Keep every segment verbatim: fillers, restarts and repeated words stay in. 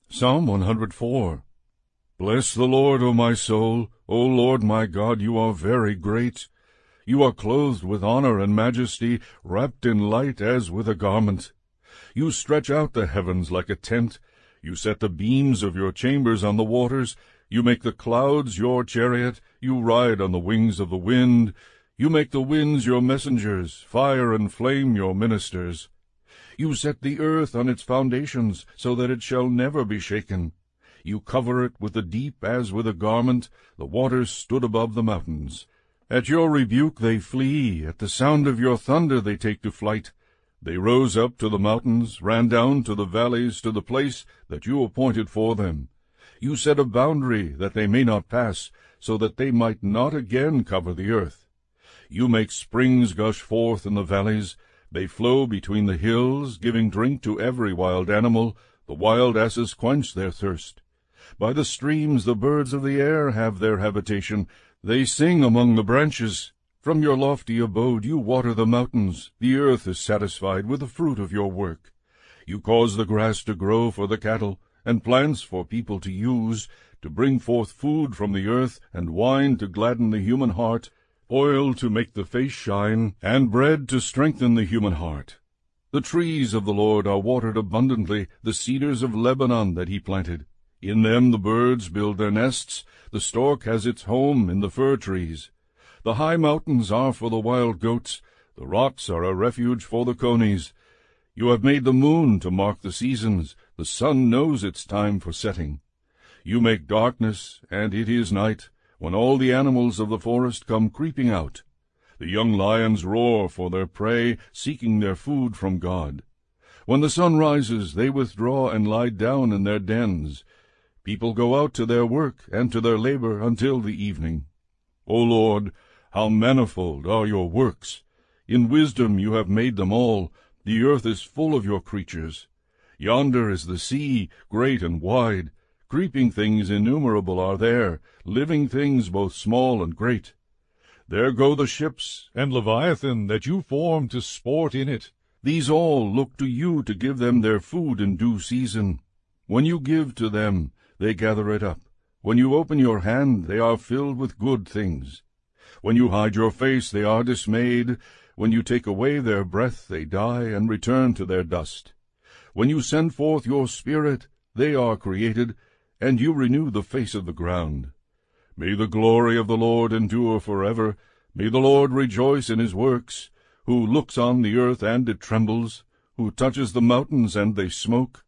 Psalm one hundred four. Bless the Lord, O my soul. O Lord my God, you are very great. You are clothed with honor and majesty, wrapped in light as with a garment. You stretch out the heavens like a tent. You set the beams of your chambers on the waters. You make the clouds your chariot. You ride on the wings of the wind. You make the winds your messengers, fire and flame your ministers. You set the earth on its foundations, so that it shall never be shaken. You cover it with the deep as with a garment. The waters stood above the mountains. At your rebuke they flee. At the sound of your thunder they take to flight. They rose up to the mountains, ran down to the valleys, to the place that you appointed for them. You set a boundary that they may not pass, so that they might not again cover the earth. You make springs gush forth in the valleys. They flow between the hills, giving drink to every wild animal. The wild asses quench their thirst. By the streams the birds of the air have their habitation. They sing among the branches. From your lofty abode you water the mountains. The earth is satisfied with the fruit of your work. You cause the grass to grow for the cattle, and plants for people to use, to bring forth food from the earth, and wine to gladden the human heart, oil to make the face shine, and bread to strengthen the human heart. The trees of the Lord are watered abundantly, the cedars of Lebanon that he planted. In them the birds build their nests. The stork has its home in the fir trees. The high mountains are for the wild goats. The rocks are a refuge for the conies. You have made the moon to mark the seasons. The sun knows its time for setting. You make darkness, and it is night, when all the animals of the forest come creeping out. The young lions roar for their prey, seeking their food from God. When the sun rises, they withdraw and lie down in their dens. People go out to their work and to their labor until the evening. O Lord, how manifold are your works! In wisdom you have made them all. The earth is full of your creatures. Yonder is the sea, great and wide. Creeping things innumerable are there, living things both small and great. There go the ships, and Leviathan, that you formed to sport in it. These all look to you to give them their food in due season. When you give to them, they gather it up. When you open your hand, they are filled with good things. When you hide your face, they are dismayed. When you take away their breath, they die and return to their dust. When you send forth your Spirit, they are created, and you renew the face of the ground. May the glory of the Lord endure forever. May the Lord rejoice in his works, who looks on the earth and it trembles, who touches the mountains and they smoke.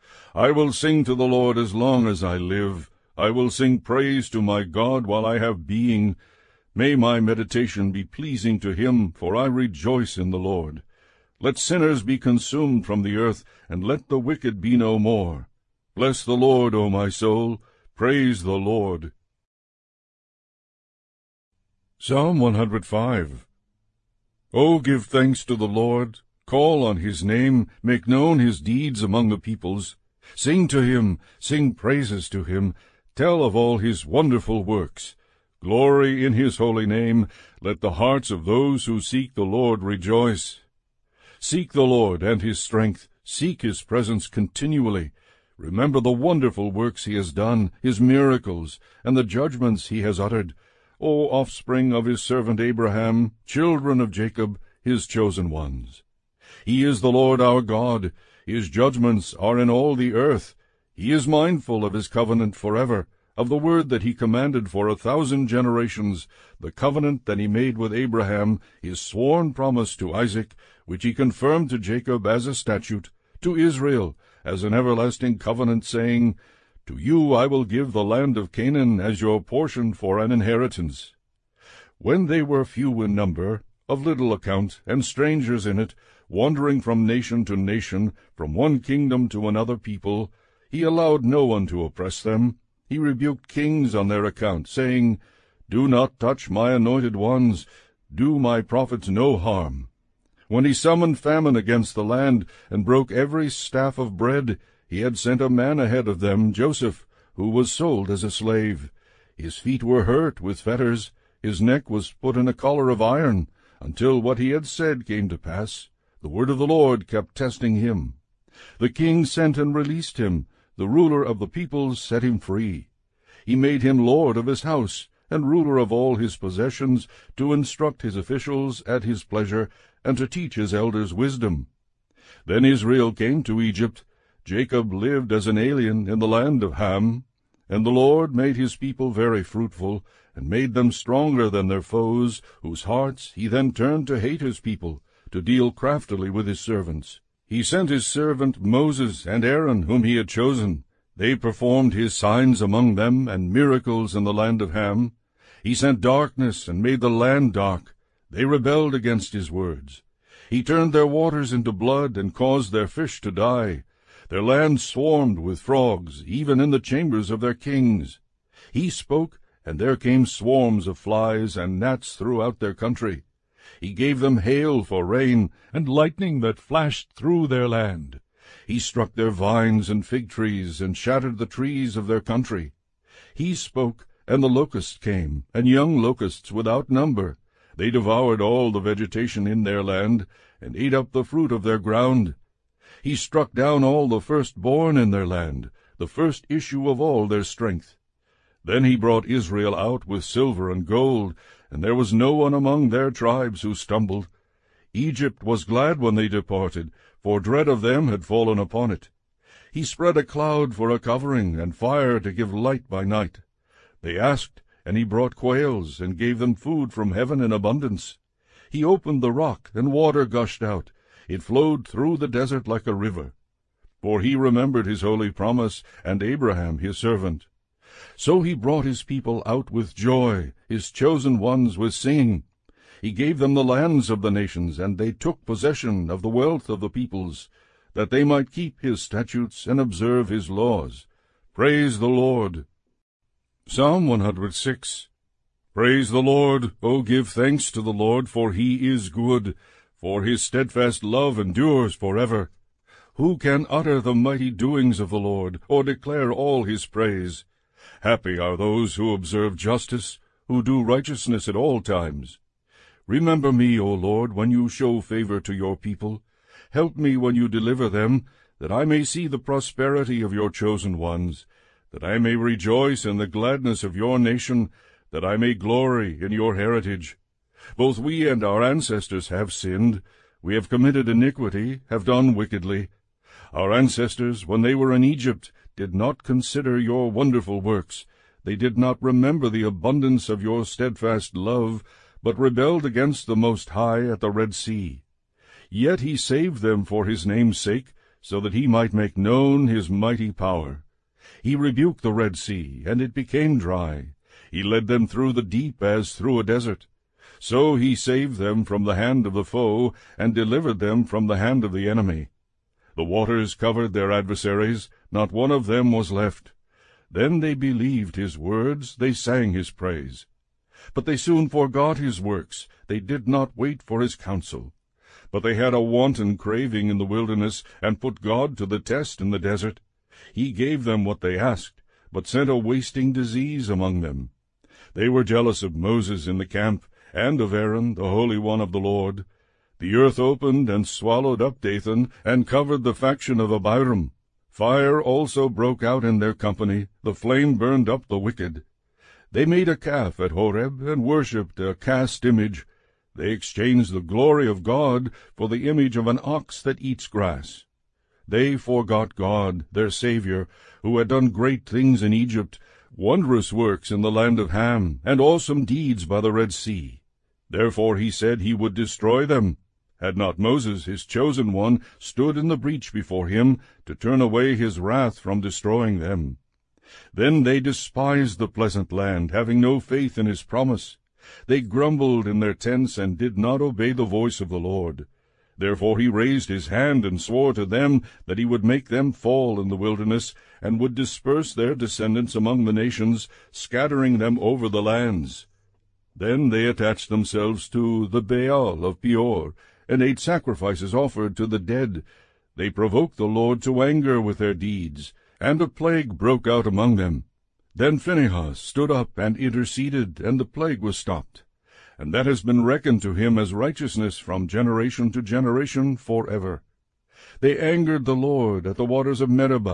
I will sing to the Lord as long as I live. I will sing praise to my God while I have being. May my meditation be pleasing to him, for I rejoice in the Lord. Let sinners be consumed from the earth, and let the wicked be no more. Bless the Lord, O my soul. Praise the Lord. Psalm one hundred five. O give thanks to the Lord. Call on his name. Make known his deeds among the peoples. Sing to him. Sing praises to him. Tell of all his wonderful works. Glory in his holy name. Let the hearts of those who seek the Lord rejoice. Seek the Lord and his strength. Seek his presence continually. Remember the wonderful works he has done, his miracles, and the judgments he has uttered. O offspring of his servant Abraham, children of Jacob, his chosen ones. He is the Lord our God. His judgments are in all the earth. He is mindful of his covenant forever, of the word that he commanded for a thousand generations, the covenant that he made with Abraham, his sworn promise to Isaac, which he confirmed to Jacob as a statute, to Israel as an everlasting covenant, saying, To you I will give the land of Canaan as your portion for an inheritance. When they were few in number, of little account, and strangers in it, wandering from nation to nation, from one kingdom to another people, he allowed no one to oppress them. He rebuked kings on their account, saying, Do not touch my anointed ones, do my prophets no harm. When he summoned famine against the land, and broke every staff of bread, he had sent a man ahead of them, Joseph, who was sold as a slave. His feet were hurt with fetters, his neck was put in a collar of iron, until what he had said came to pass. The word of the Lord kept testing him. The king sent and released him. the ruler of the peoples, set him free. He made him lord of his house, and ruler of all his possessions, to instruct his officials at his pleasure, and to teach his elders wisdom. Then Israel came to Egypt. Jacob lived as an alien in the land of Ham. And the Lord made his people very fruitful, and made them stronger than their foes, whose hearts he then turned to hate his people, to deal craftily with his servants. He sent his servant Moses and Aaron, whom he had chosen. They performed his signs among them, and miracles in the land of Ham. He sent darkness, and made the land dark. They rebelled against his words. He turned their waters into blood, and caused their fish to die. Their land swarmed with frogs, even in the chambers of their kings. He spoke, and there came swarms of flies and gnats throughout their country. He gave them hail for rain, and lightning that flashed through their land. He struck their vines and fig trees, and shattered the trees of their country. He spoke, and the locusts came, and young locusts without number. They devoured all the vegetation in their land, and ate up the fruit of their ground. He struck down all the firstborn in their land, the first issue of all their strength. Then he brought Israel out with silver and gold, and there was no one among their tribes who stumbled. Egypt was glad when they departed, for dread of them had fallen upon it. He spread a cloud for a covering, and fire to give light by night. They asked, and he brought quails, and gave them food from heaven in abundance. He opened the rock, and water gushed out. It flowed through the desert like a river. For he remembered his holy promise, and Abraham his servant. So he brought his people out with joy, his chosen ones with singing. He gave them the lands of the nations, and they took possession of the wealth of the peoples, that they might keep his statutes and observe his laws. Praise the Lord. Psalm one hundred six. Praise the Lord, O give thanks to the Lord, for he is good, for his steadfast love endures forever. Who can utter the mighty doings of the Lord, or declare all his praise? Happy are those who observe justice, who do righteousness at all times. Remember me, O Lord, when you show favor to your people. Help me when you deliver them, that I may see the prosperity of your chosen ones, that I may rejoice in the gladness of your nation, that I may glory in your heritage. Both we and our ancestors have sinned. We have committed iniquity, have done wickedly. Our ancestors, when they were in Egypt, did not consider your wonderful works. They did not remember the abundance of your steadfast love, but rebelled against the Most High at the Red Sea. Yet he saved them for his name's sake, so that he might make known his mighty power. He rebuked the Red Sea, and it became dry. He led them through the deep as through a desert. So he saved them from the hand of the foe, and delivered them from the hand of the enemy. The waters covered their adversaries, not one of them was left. Then they believed his words, they sang his praise. But they soon forgot his works, they did not wait for his counsel. But they had a wanton craving in the wilderness, and put God to the test in the desert. He gave them what they asked, but sent a wasting disease among them. They were jealous of Moses in the camp, and of Aaron, the Holy One of the Lord. The earth opened and swallowed up Dathan, and covered the faction of Abiram. Fire also broke out in their company, the flame burned up the wicked. They made a calf at Horeb, and worshipped a cast image. They exchanged the glory of God for the image of an ox that eats grass. They forgot God, their Savior, who had done great things in Egypt, wondrous works in the land of Ham, and awesome deeds by the Red Sea. Therefore he said he would destroy them. Had not Moses, his chosen one, stood in the breach before him, to turn away his wrath from destroying them. Then they despised the pleasant land, having no faith in his promise. They grumbled in their tents, and did not obey the voice of the Lord. Therefore he raised his hand, and swore to them that he would make them fall in the wilderness, and would disperse their descendants among the nations, scattering them over the lands. Then they attached themselves to the Baal of Peor, and ate sacrifices offered to the dead. They provoked the Lord to anger with their deeds, and a plague broke out among them. Then Phinehas stood up and interceded, and the plague was stopped. And that has been reckoned to him as righteousness from generation to generation forever. They angered the Lord at the waters of Meribah,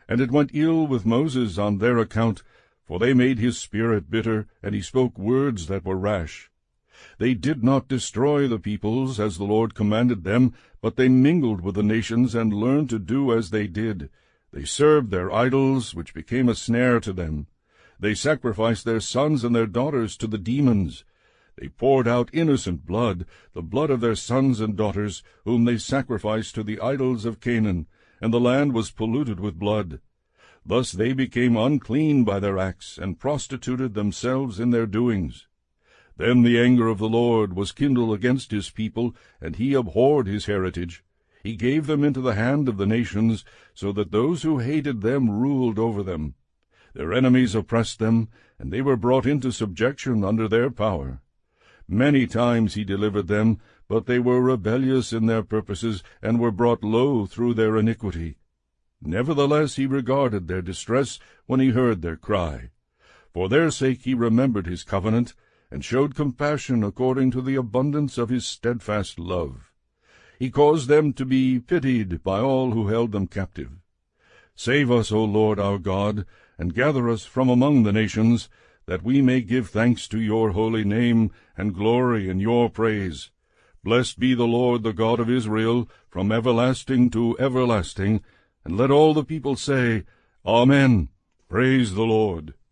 And it went ill with Moses on their account, for they made his spirit bitter, and he spoke words that were rash. They did not destroy the peoples, as the Lord commanded them, but they mingled with the nations, and learned to do as they did. They served their idols, which became a snare to them. They sacrificed their sons and their daughters to the demons. They poured out innocent blood, the blood of their sons and daughters, whom they sacrificed to the idols of Canaan, and the land was polluted with blood. Thus they became unclean by their acts, and prostituted themselves in their doings. Then the anger of the Lord was kindled against his people, and he abhorred his heritage. He gave them into the hand of the nations, so that those who hated them ruled over them. Their enemies oppressed them, and they were brought into subjection under their power. Many times he delivered them, but they were rebellious in their purposes, and were brought low through their iniquity. Nevertheless he regarded their distress when he heard their cry. For their sake he remembered his covenant, and showed compassion according to the abundance of his steadfast love. He caused them to be pitied by all who held them captive. Save us, O Lord our God, and gather us from among the nations, that we may give thanks to your holy name, and glory in your praise. Blessed be the Lord, the God of Israel, from everlasting to everlasting. And let all the people say, Amen. Praise the Lord.